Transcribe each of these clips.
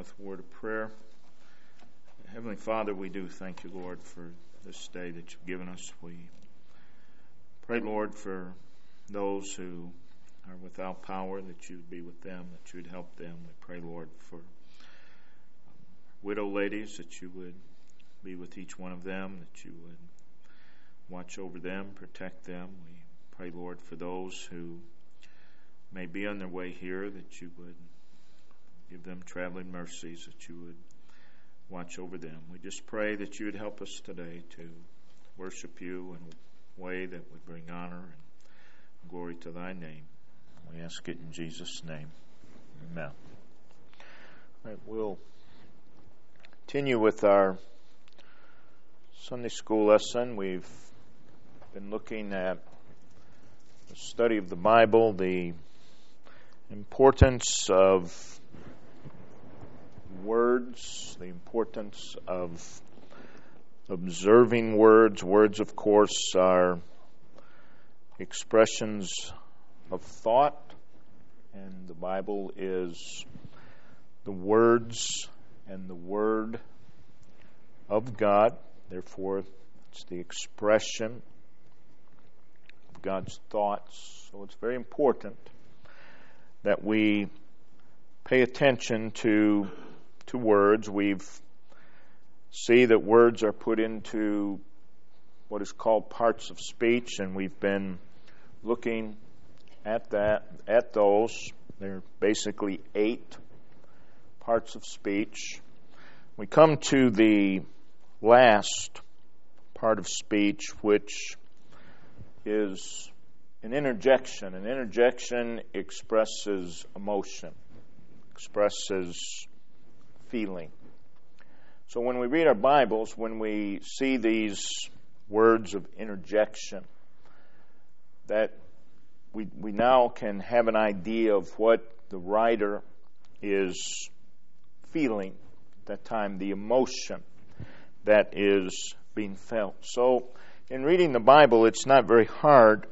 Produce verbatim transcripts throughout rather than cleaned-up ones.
with a word of prayer. Heavenly Father, we do thank you, Lord, for this day that you've given us. We pray, Lord, for those who are without power, that you'd be with them, that you'd help them. We pray, Lord, for widow ladies, that you would be with each one of them, that you would watch over them, protect them. We pray, Lord, for those who may be on their way here, that you would give them traveling mercies, that you would watch over them. We just pray that you would help us today to worship you in a way that would bring honor and glory to thy name. We ask it in Jesus' name. Amen. All right, we'll continue with our Sunday school lesson. We've been looking at the study of the Bible, the importance of words, the importance of observing words. Words, of course, are expressions of thought, and the Bible is the words and the Word of God. Therefore, it's the expression of God's thoughts. So it's very important that we pay attention to to words. We've see that words are put into what is called parts of speech, and we've been looking at that at those. They're basically eight parts of speech. We come to the last part of speech, which is an interjection. An interjection expresses emotion, expresses feeling. So when we read our Bibles, when we see these words of interjection, that we we now can have an idea of what the writer is feeling at that time, the emotion that is being felt. So in reading the Bible, it's not very hard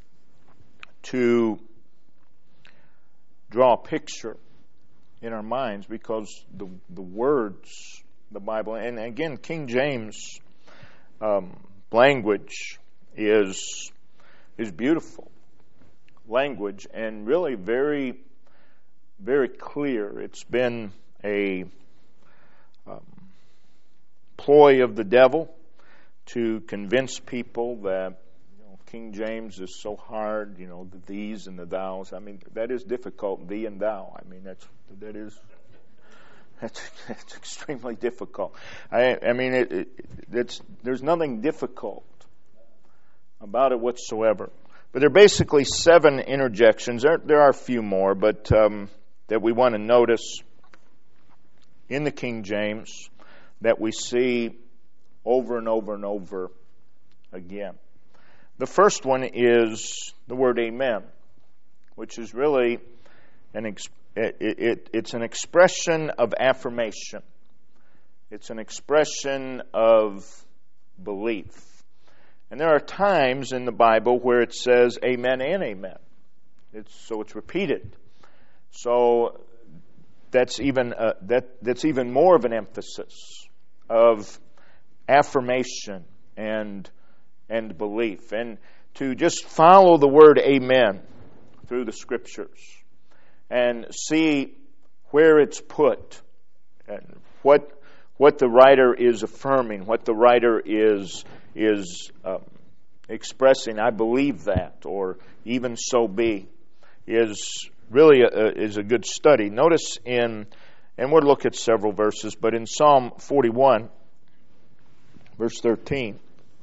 to draw a picture in our minds, because the the words, the Bible, and again, King James um, language is is beautiful language and really very, very clear. It's been a um, ploy of the devil to convince people that you know, King James is so hard. You know, the these and the thous. I mean, that is difficult. Thee and thou. I mean, that's that is. That's, that's extremely difficult. I, I mean, it, it, it's, there's nothing difficult about it whatsoever. But there are basically seven interjections. There, there are a few more, but um, that we want to notice in the King James that we see over and over and over again. The first one is the word amen, which is really an expression. It, it, it's an expression of affirmation. It's an expression of belief. And there are times in the Bible where it says amen and amen. It's, so it's repeated. So that's even uh, that that's even more of an emphasis of affirmation and and belief. And to just follow the word amen through the Scriptures and see where it's put, and what what the writer is affirming, what the writer is is um, expressing. I believe that, or even so be, is really a, is a good study. Notice in, and we'll look at several verses, but in Psalm forty-one, verse thirteen.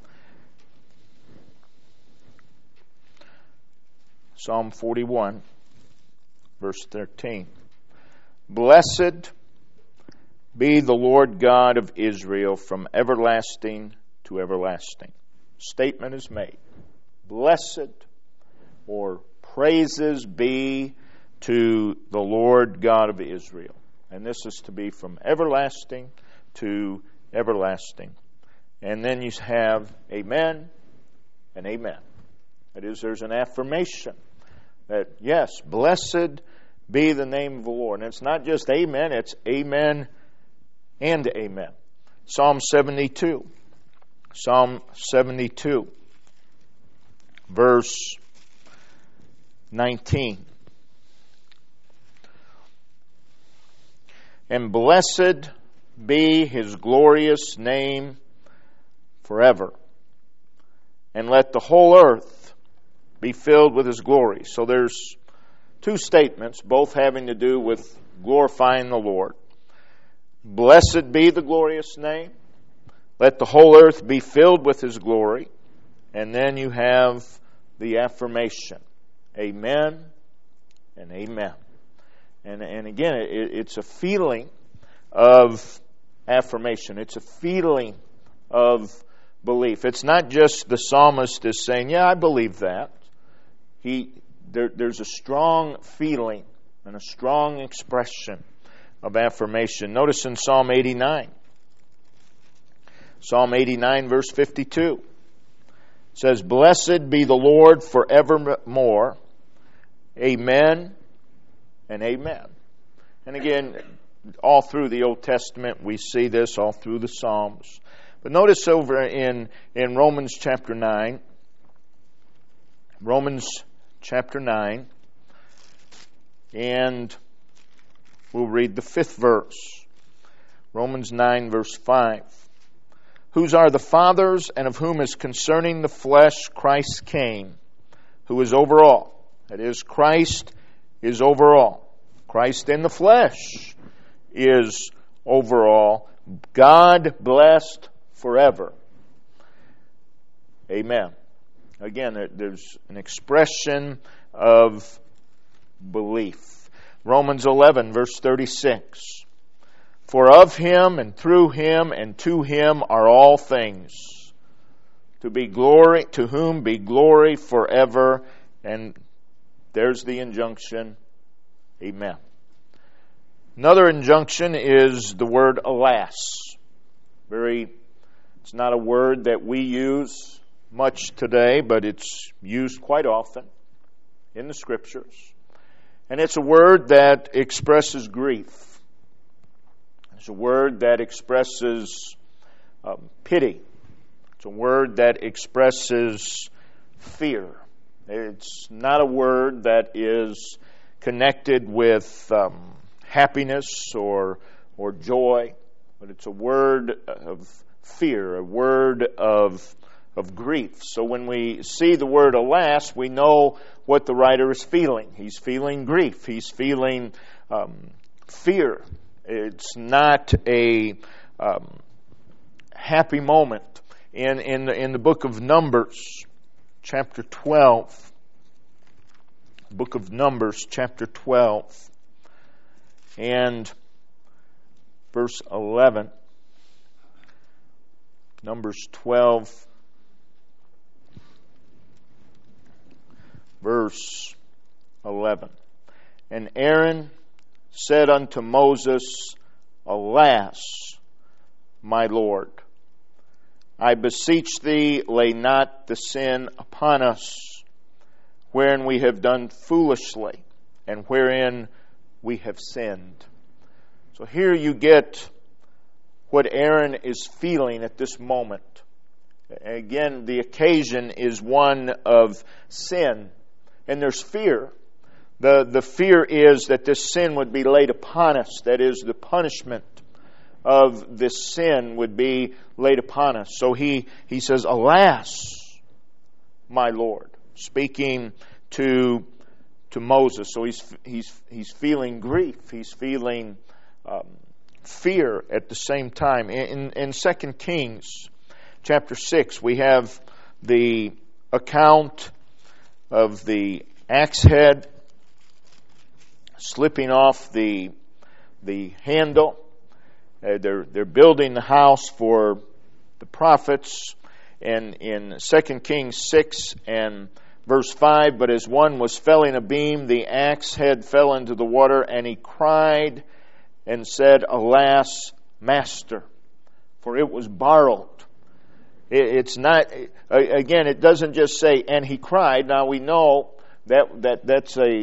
Psalm forty-one. Verse thirteen. Blessed be the Lord God of Israel from everlasting to everlasting. Statement is made. Blessed, or praises be to the Lord God of Israel. And this is to be from everlasting to everlasting. And then you have amen and amen. That is, there's an affirmation that, yes, blessed be the name of the Lord. And it's not just amen, it's amen and amen. Psalm seventy-two. Psalm seventy-two, verse nineteen. And blessed be His glorious name forever. And let the whole earth be filled with His glory. So there's two statements, both having to do with glorifying the Lord. Blessed be the glorious name. Let the whole earth be filled with His glory. And then you have the affirmation. Amen and amen. And, and again, it, it's a feeling of affirmation. It's a feeling of belief. It's not just the psalmist is saying, yeah, I believe that. He there, There's a strong feeling and a strong expression of affirmation. Notice in Psalm eighty-nine. Psalm eighty-nine, verse fifty-two. It says, Blessed be the Lord forevermore. Amen and amen. And again, all through the Old Testament, we see this, all through the Psalms. But notice over in, in Romans chapter nine, Romans chapter nine, and we'll read the fifth verse. Romans nine, verse five. Whose are the fathers, and of whom is concerning the flesh Christ came, who is over all. That is, Christ is over all. Christ in the flesh is over all. God blessed forever. Amen. Again, there's an expression of belief. Romans eleven, verse thirty-six. For of Him and through Him and to Him are all things. To be glory, to whom be glory forever. And there's the injunction. Amen. Another injunction is the word alas. Very, it's not a word that we use much today, but it's used quite often in the Scriptures. And it's a word that expresses grief. It's a word that expresses um, pity. It's a word that expresses fear. It's not a word that is connected with um, happiness or or joy, but it's a word of fear, a word of of grief. So when we see the word alas, we know what the writer is feeling. He's feeling grief. He's feeling um, fear. It's not a um, happy moment. In in the, in the book of Numbers, chapter twelve, book of Numbers, chapter twelve, and verse eleven. Numbers twelve, verse eleven. And Aaron said unto Moses, Alas, my Lord, I beseech thee, lay not the sin upon us, wherein we have done foolishly, and wherein we have sinned. So here you get what Aaron is feeling at this moment. Again, the occasion is one of sin, and there's fear. The, the fear is that this sin would be laid upon us. That is, the punishment of this sin would be laid upon us. So he, he says, Alas, my Lord, speaking to to Moses. So he's he's he's feeling grief. He's feeling um, fear at the same time. In, in Second Kings chapter six, we have the account of the axe head slipping off the the handle. Uh, they're they're building the house for the prophets, and in Second Kings six and verse five, but as one was felling a beam, the axe head fell into the water, and he cried and said, Alas, master, for it was borrowed. It, it's not, again, it doesn't just say, and he cried. Now we know that that that's a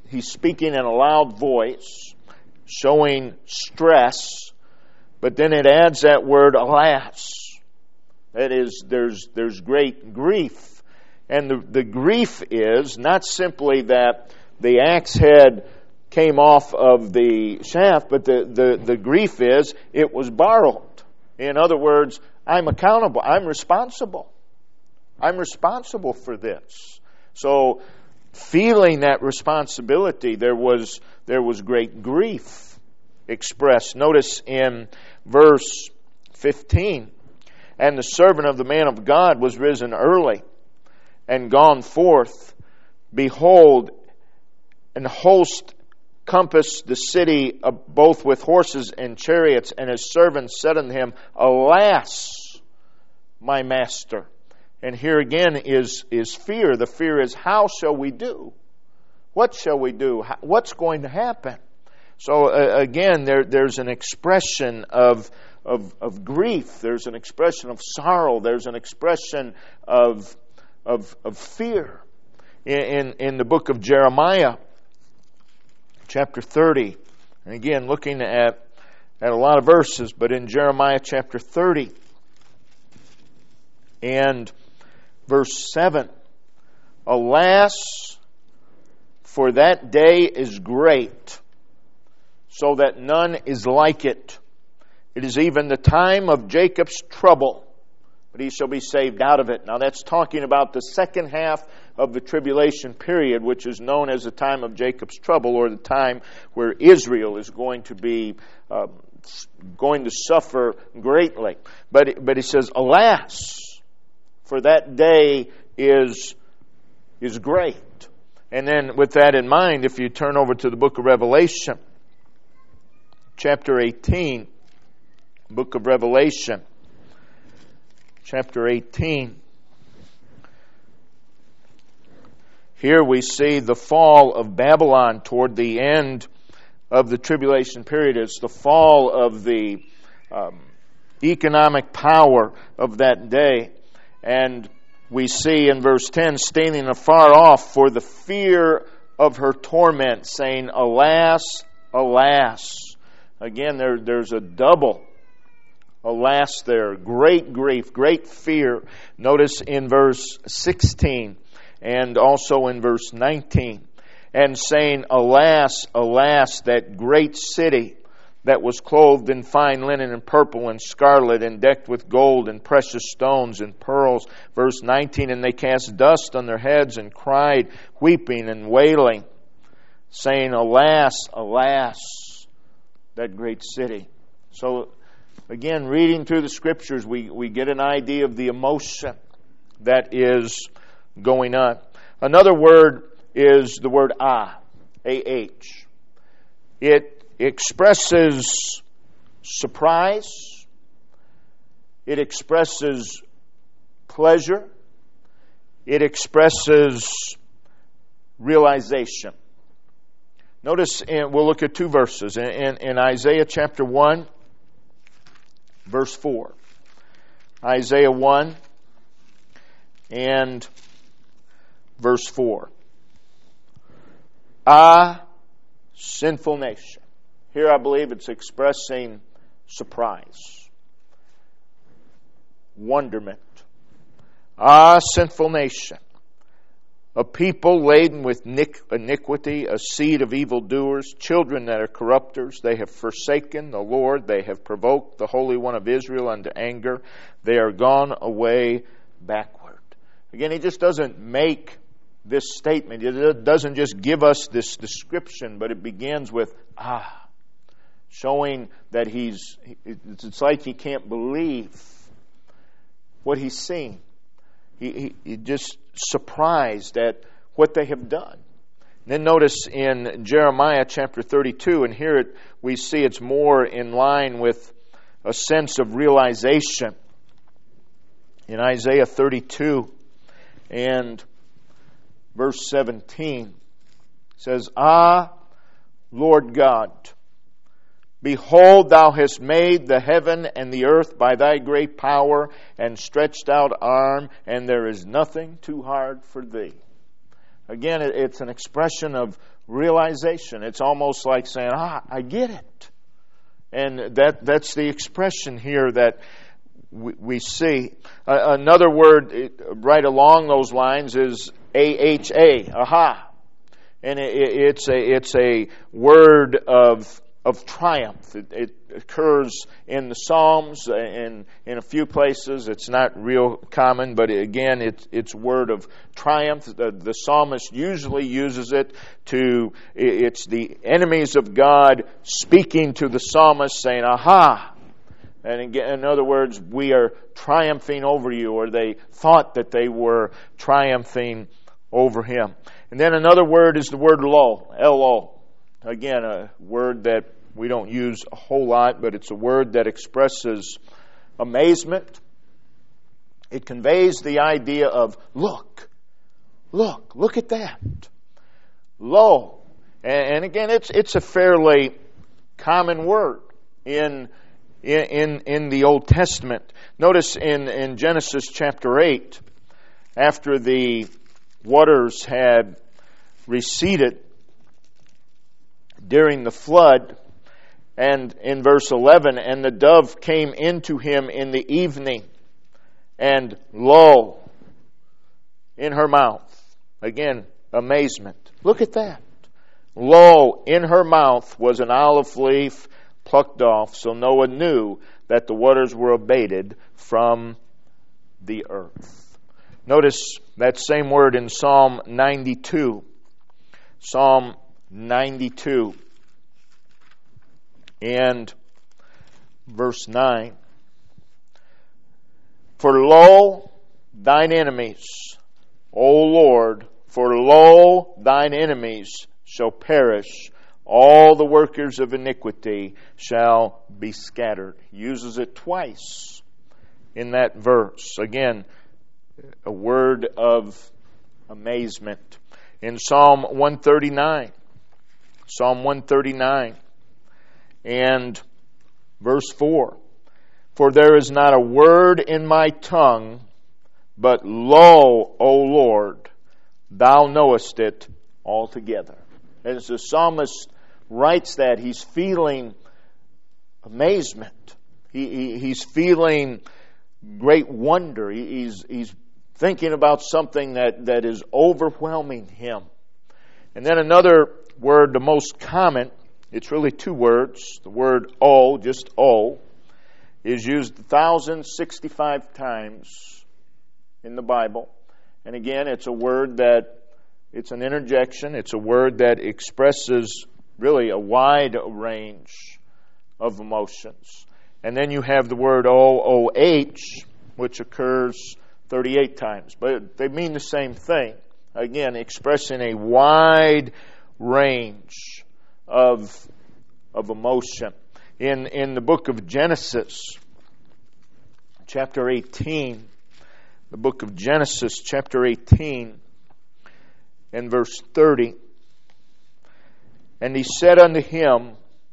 he's speaking in a loud voice, showing stress, but then it adds that word, alas. That is, there's there's great grief. And the, the grief is not simply that the axe head came off of the shaft, but the, the, the grief is it was borrowed. In other words, I'm accountable. I'm responsible. I'm responsible for this. So, feeling that responsibility, there was there was great grief expressed. Notice in verse fifteen, and the servant of the man of God was risen early and gone forth. Behold, an host compassed the city both with horses and chariots, and his servants said unto him, Alas, my master. And here again is, is fear. The fear is, how shall we do? What shall we do? What's going to happen? So uh, again, there, there's an expression of, of, of grief. There's an expression of sorrow. There's an expression of, of, of fear. In, in, in the book of Jeremiah, chapter thirty, and again, looking at, at a lot of verses, but in Jeremiah chapter thirty and verse seven, Alas, for that day is great, so that none is like it. It is even the time of Jacob's trouble, but he shall be saved out of it. Now that's talking about the second half of the tribulation period, which is known as the time of Jacob's trouble, or the time where Israel is going to be uh, going to suffer greatly. But but he says, Alas, for that day is is great. And then with that in mind, if you turn over to the book of Revelation, chapter eighteen, book of Revelation, chapter eighteen. Here we see the fall of Babylon toward the end of the tribulation period. It's the fall of the um, economic power of that day. And we see in verse ten, standing afar off for the fear of her torment, saying, Alas, alas. Again, there, there's a double alas there. Great grief, great fear. Notice in verse sixteen and also in verse nineteen. And saying, Alas, alas, that great city that was clothed in fine linen and purple and scarlet and decked with gold and precious stones and pearls. Verse nineteen, and they cast dust on their heads and cried, weeping and wailing, saying, Alas, alas, that great city. So, again, reading through the Scriptures, we, we get an idea of the emotion that is going on. Another word is the word ah, A H. It expresses surprise. It expresses pleasure. It expresses realization. Notice, in, we'll look at two verses. In, in, in Isaiah chapter one, verse four. Isaiah one and verse four. Ah, sinful nation. Here I believe it's expressing surprise, wonderment. Ah, sinful nation, a people laden with iniquity, a seed of evildoers, children that are corrupters. They have forsaken the Lord. They have provoked the Holy One of Israel unto anger. They are gone away backward. Again, he just doesn't make this statement. It doesn't just give us this description, but it begins with, ah, showing that he's, it's like he can't believe what he's seen. He, he, he just surprised at what they have done. And then notice in Jeremiah chapter thirty-two, and here it, we see it's more in line with a sense of realization. In Isaiah thirty-two and verse seventeen, it says, Ah, Lord God, behold, thou hast made the heaven and the earth by thy great power and stretched out arm, and there is nothing too hard for thee. Again, it's an expression of realization. It's almost like saying, ah, I get it. And that that's the expression here that we, we see. Uh, another word right along those lines is A H A, aha. And it, it's a it's a word of of triumph. It, it occurs in the Psalms and in a few places. It's not real common, but again, it's it's word of triumph. The, the psalmist usually uses it to. It's the enemies of God speaking to the psalmist, saying, "Aha!" And again, in other words, we are triumphing over you, or they thought that they were triumphing over him. And then another word is the word lo, L O. Again, a word that we don't use a whole lot, but it's a word that expresses amazement. It conveys the idea of, look, look, look at that. Lo. And again, it's it's a fairly common word in in in the Old Testament. Notice in, in Genesis chapter eight, after the waters had receded during the flood, and in verse eleven, and the dove came into him in the evening, and lo, in her mouth. Again, amazement. Look at that. Lo, in her mouth was an olive leaf plucked off, so Noah knew that the waters were abated from the earth. Notice that same word in Psalm ninety-two. Psalm ninety-two. And verse nine. For lo, thine enemies, O Lord, for lo, thine enemies shall perish. All the workers of iniquity shall be scattered. He uses it twice in that verse. Again, a word of amazement. In Psalm one thirty-nine. Psalm one thirty-nine. And verse four, for there is not a word in my tongue, but lo, O Lord, thou knowest it altogether. As the psalmist writes that, he's feeling amazement. He, he, he's feeling great wonder. He, he's, he's thinking about something that, that is overwhelming him. And then another word, the most common, it's really two words. The word O, just O, is used one thousand sixty-five times in the Bible. And again, it's a word that, it's an interjection. It's a word that expresses really a wide range of emotions. And then you have the word O O H, which occurs thirty-eight times. But they mean the same thing. Again, expressing a wide range of, of emotion. In, in the book of Genesis, chapter eighteen, the book of Genesis, chapter eighteen, and verse thirty, and he said unto him,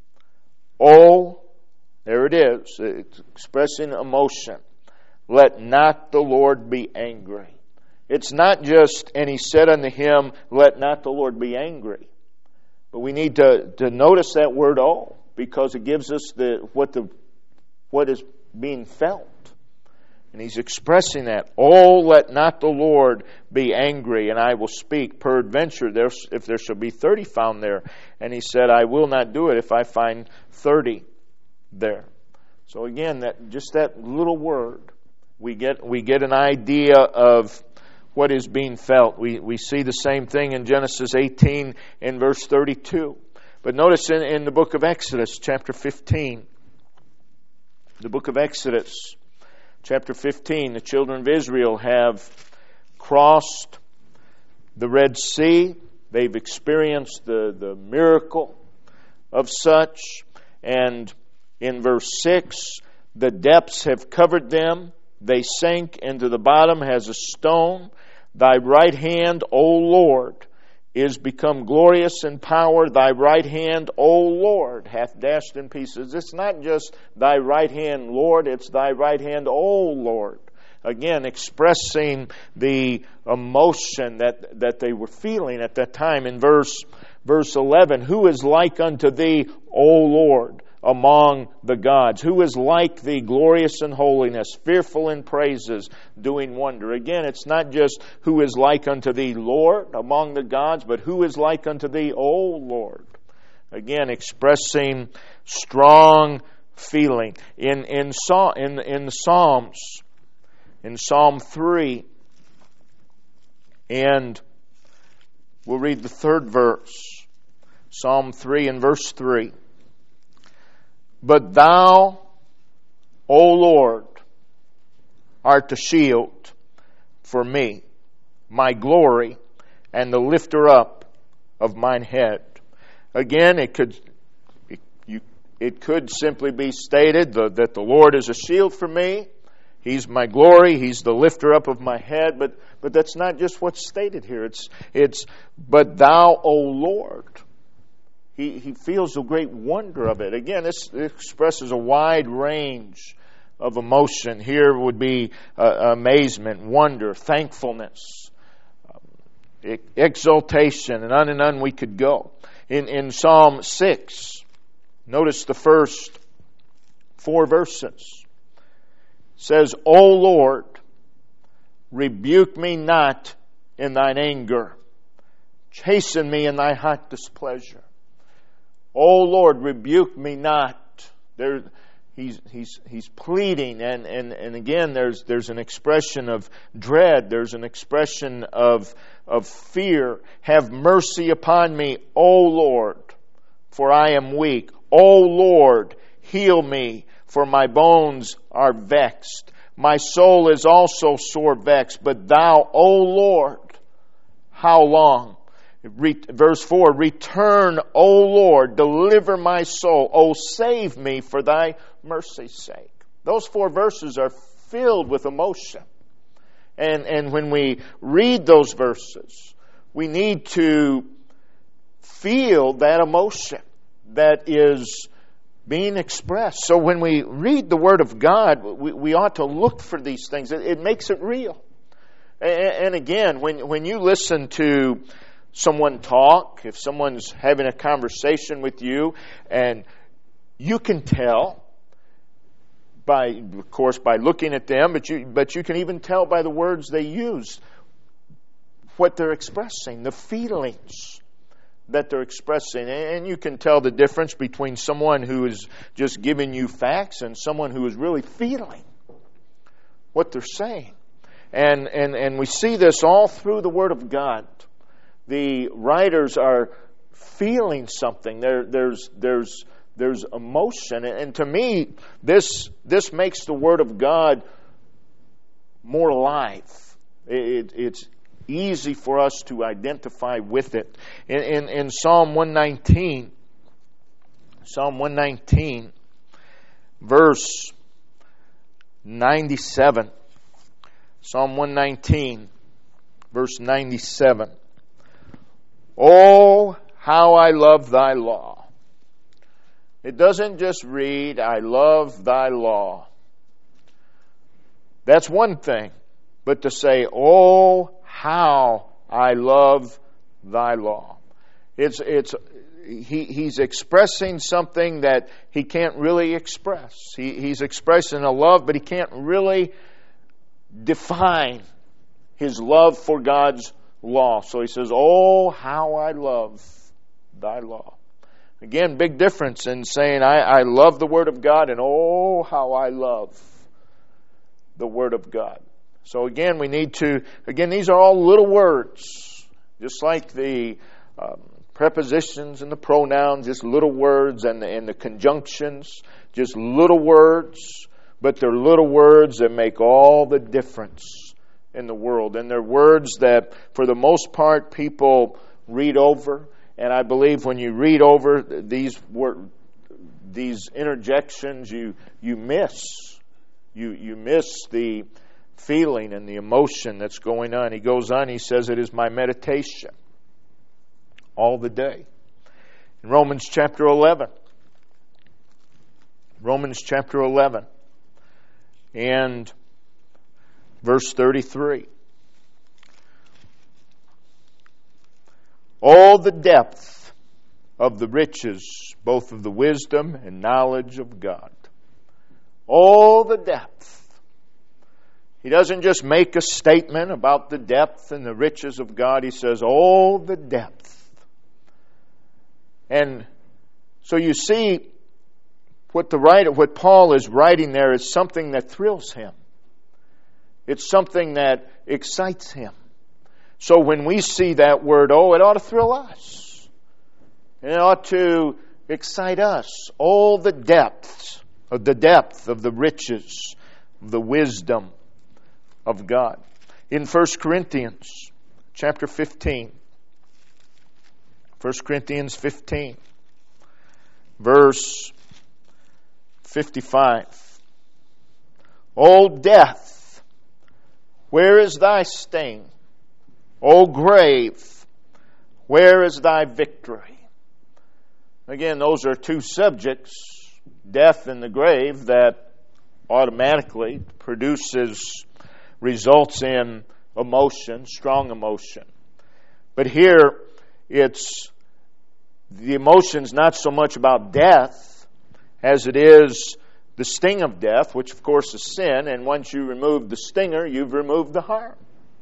O, there it is, it's expressing emotion, let not the Lord be angry. It's not just, and he said unto him, let not the Lord be angry. But we need to, to notice that word O, because it gives us the what the what is being felt. And he's expressing that. Oh, let not the Lord be angry, and I will speak. Peradventure, there, if there shall be thirty found there. And he said, I will not do it if I find thirty there. So again, that just that little word, we get we get an idea of what is being felt. We we see the same thing in Genesis eighteen in verse thirty-two. But notice in, in the book of Exodus, chapter fifteen, the book of Exodus, chapter fifteen, the children of Israel have crossed the Red Sea. They've experienced the, the miracle of such. And in verse six, the depths have covered them. They sank into the bottom as a stone. Thy right hand, O Lord, is become glorious in power. Thy right hand, O Lord, hath dashed in pieces. It's not just thy right hand, Lord. It's thy right hand, O Lord. Again, expressing the emotion that, that they were feeling at that time. In verse verse eleven, who is like unto thee, O Lord, among the gods? Who is like thee, glorious in holiness, fearful in praises, doing wonder? Again, it's not just who is like unto thee, Lord, among the gods, but who is like unto thee, O Lord? Again, expressing strong feeling. In in in in the Psalms, in Psalm three, and we'll read the third verse. Psalm three and verse three. But thou, O Lord, art a shield for me, my glory, and the lifter up of mine head. Again, it could it, you, it could simply be stated that, that the Lord is a shield for me. He's my glory. He's the lifter up of my head. But but that's not just what's stated here. It's it's but thou, O Lord. He he feels a great wonder of it. Again, this expresses a wide range of emotion. Here would be uh, amazement, wonder, thankfulness, um, exultation, and on and on we could go. In in Psalm six, notice the first four verses. It says, O Lord, rebuke me not in thine anger. Chasten me in thy hot displeasure. O Lord, rebuke me not. There, he's he's he's pleading, and, and, and again, there's there's an expression of dread. There's an expression of of fear. Have mercy upon me, O Lord, for I am weak. O Lord, heal me, for my bones are vexed. My soul is also sore vexed. But thou, O Lord, how long? Verse four, return, O Lord, deliver my soul. O save me for thy mercy's sake. Those four verses are filled with emotion. And, and when we read those verses, we need to feel that emotion that is being expressed. So when we read the Word of God, we, we ought to look for these things. It, it makes it real. And, and again, when, when you listen to someone talk, if someone's having a conversation with you, and you can tell by, of course, by looking at them, but you but you can even tell by the words they use what they're expressing, the feelings that they're expressing. And you can tell the difference between someone who is just giving you facts and someone who is really feeling what they're saying. And and and we see this all through the Word of God. The writers are feeling something. There, there's, there's, there's emotion, and to me, this, this makes the Word of God more alive. It, it's easy for us to identify with it. In, in, in Psalm one nineteen, Psalm one nineteen, verse ninety-seven. Psalm one nineteen, verse ninety-seven. Oh, how I love thy law. It doesn't just read, I love thy law. That's one thing. But to say, oh, how I love thy law. It's, it's, he, he's expressing something that he can't really express. He, he's expressing a love, but he can't really define his love for God's law. So he says, oh, how I love thy law. Again, big difference in saying, I, I love the Word of God, and oh, how I love the Word of God. So again, we need to, again, these are all little words. Just like the um, prepositions and the pronouns, just little words, and the, and the conjunctions, just little words, but they're little words that make all the difference in the world. And they're words that, for the most part, people read over. And I believe when you read over these word, these interjections, you you miss you you miss the feeling and the emotion that's going on. He goes on. He says, "It is my meditation all the day." In Romans chapter eleven, Romans chapter eleven, and verse thirty-three. Oh, the depth of the riches, both of the wisdom and knowledge of God. Oh, the depth. He doesn't just make a statement about the depth and the riches of God. He says, oh, the depth. And so you see, what the writer, what Paul is writing there is something that thrills him. It's something that excites him. So when we see that word, oh, it ought to thrill us. It ought to excite us. All the depths, of the depth of the riches, of the wisdom of God. In First Corinthians chapter fifteen, First Corinthians fifteen, verse fifty-five. O death, where is thy sting? O grave, where is thy victory? Again, those are two subjects, death and the grave, that automatically produces, results in emotion, strong emotion. But here, it's the emotion's not so much about death as it is the sting of death, which of course is sin, and once you remove the stinger, you've removed the harm.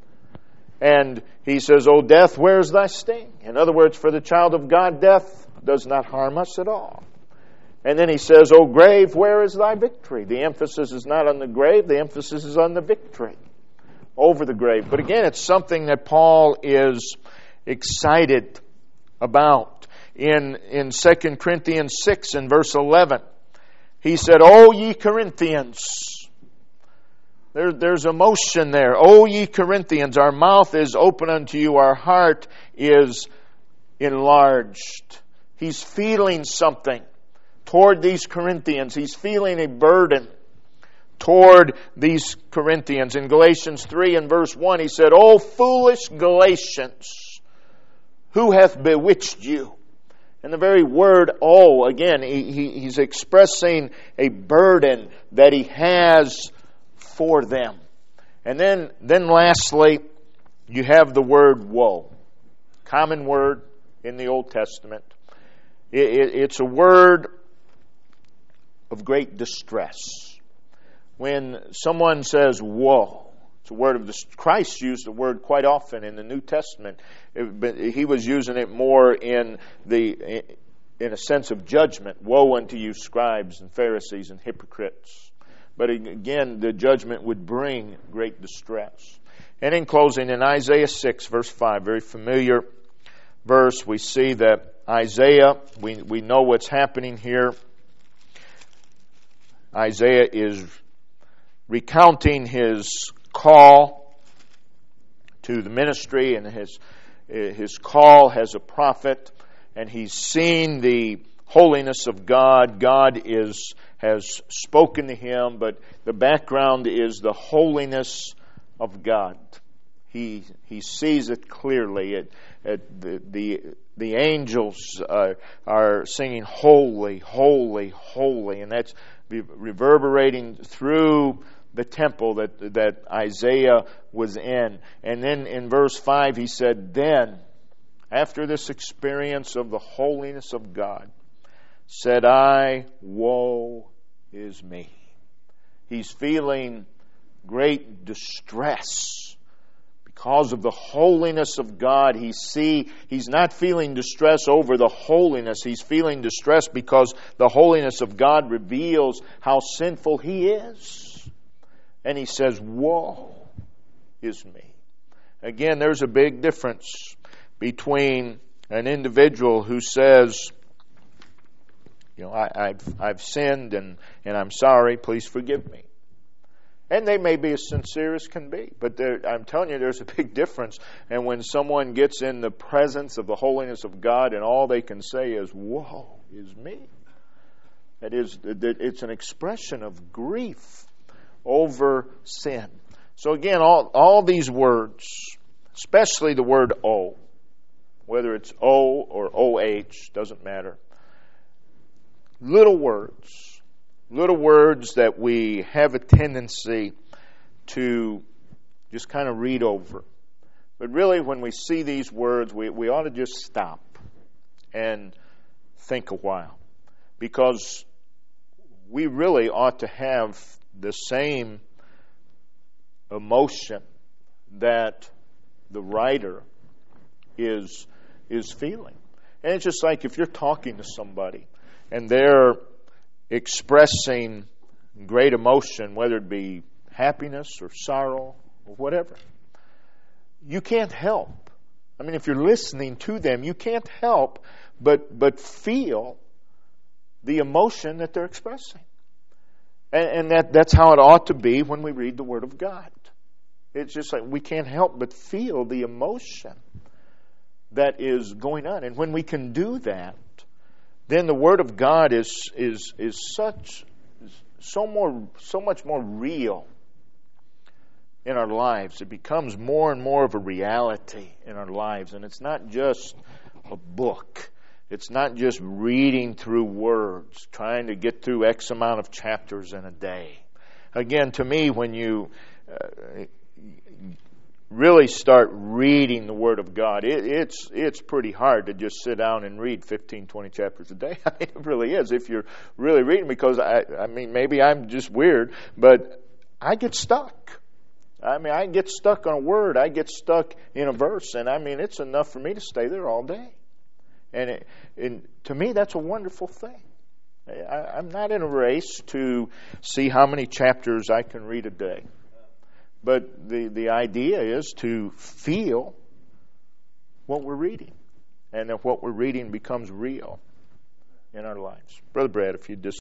And he says, O death, where is thy sting? In other words, for the child of God, death does not harm us at all. And then he says, O grave, where is thy victory? The emphasis is not on the grave, the emphasis is on the victory over the grave. But again, it's something that Paul is excited about. In, in Second Corinthians six and verse eleven, he said, O ye Corinthians. There, there's emotion there. O ye Corinthians, our mouth is open unto you, our heart is enlarged. He's feeling something toward these Corinthians. He's feeling a burden toward these Corinthians. In Galatians three and verse one, he said, O foolish Galatians, who hath bewitched you? And the very word, oh, again, he, he, he's expressing a burden that he has for them. And then, then lastly, you have the word woe. Common word in the Old Testament. It, it, it's a word of great distress. When someone says woe, it's a word of distress. Christ used the word quite often in the New Testament. It, but he was using it more in the in a sense of judgment. Woe unto you, scribes and Pharisees and hypocrites. But again, the judgment would bring great distress. And in closing, in Isaiah six, verse five, very familiar verse, we see that Isaiah, we, we know what's happening here. Isaiah is recounting his call to the ministry and his his call as a prophet, and he's seen the holiness of God. God is has spoken to him, but the background is the holiness of God. He he sees it clearly. It, it, the, the the angels uh, are singing holy, holy, holy, and that's reverberating through the temple that that Isaiah was in. And then in verse five he said, then, after this experience of the holiness of God, said I, woe is me. He's feeling great distress because of the holiness of God. He see he's not feeling distress over the holiness. He's feeling distress because the holiness of God reveals how sinful he is. And he says, woe is me. Again, there's a big difference between an individual who says, you know, I, I've, I've sinned and, and I'm sorry, please forgive me. And they may be as sincere as can be. But there, I'm telling you, there's a big difference. And when someone gets in the presence of the holiness of God and all they can say is, woe is me. That is, it's an expression of grief over sin. So again, all, all these words, especially the word O, whether it's O or O H, doesn't matter. Little words, little words that we have a tendency to just kind of read over. But really, when we see these words, we, we ought to just stop and think a while, because we really ought to have the same emotion that the writer is is feeling. And it's just like if you're talking to somebody and they're expressing great emotion, whether it be happiness or sorrow or whatever, you can't help. I mean, if you're listening to them, you can't help but but feel the emotion that they're expressing. And, and that, that's how it ought to be when we read the Word of God. It's just like we can't help but feel the emotion that is going on. And when we can do that, then the Word of God is is is such so more so much more real in our lives. It becomes more and more of a reality in our lives. And it's not just a book. It's not just reading through words, trying to get through X amount of chapters in a day. Again, to me, when you uh, really start reading the Word of God, it, it's it's pretty hard to just sit down and read fifteen, twenty chapters a day. I mean, it really is if you're really reading, because, I, I mean, maybe I'm just weird, but I get stuck. I mean, I get stuck on a word. I get stuck in a verse, and I mean, it's enough for me to stay there all day. And, it, and to me, that's a wonderful thing. I, I'm not in a race to see how many chapters I can read a day. But the, the idea is to feel what we're reading, and that what we're reading becomes real in our lives. Brother Brad, if you just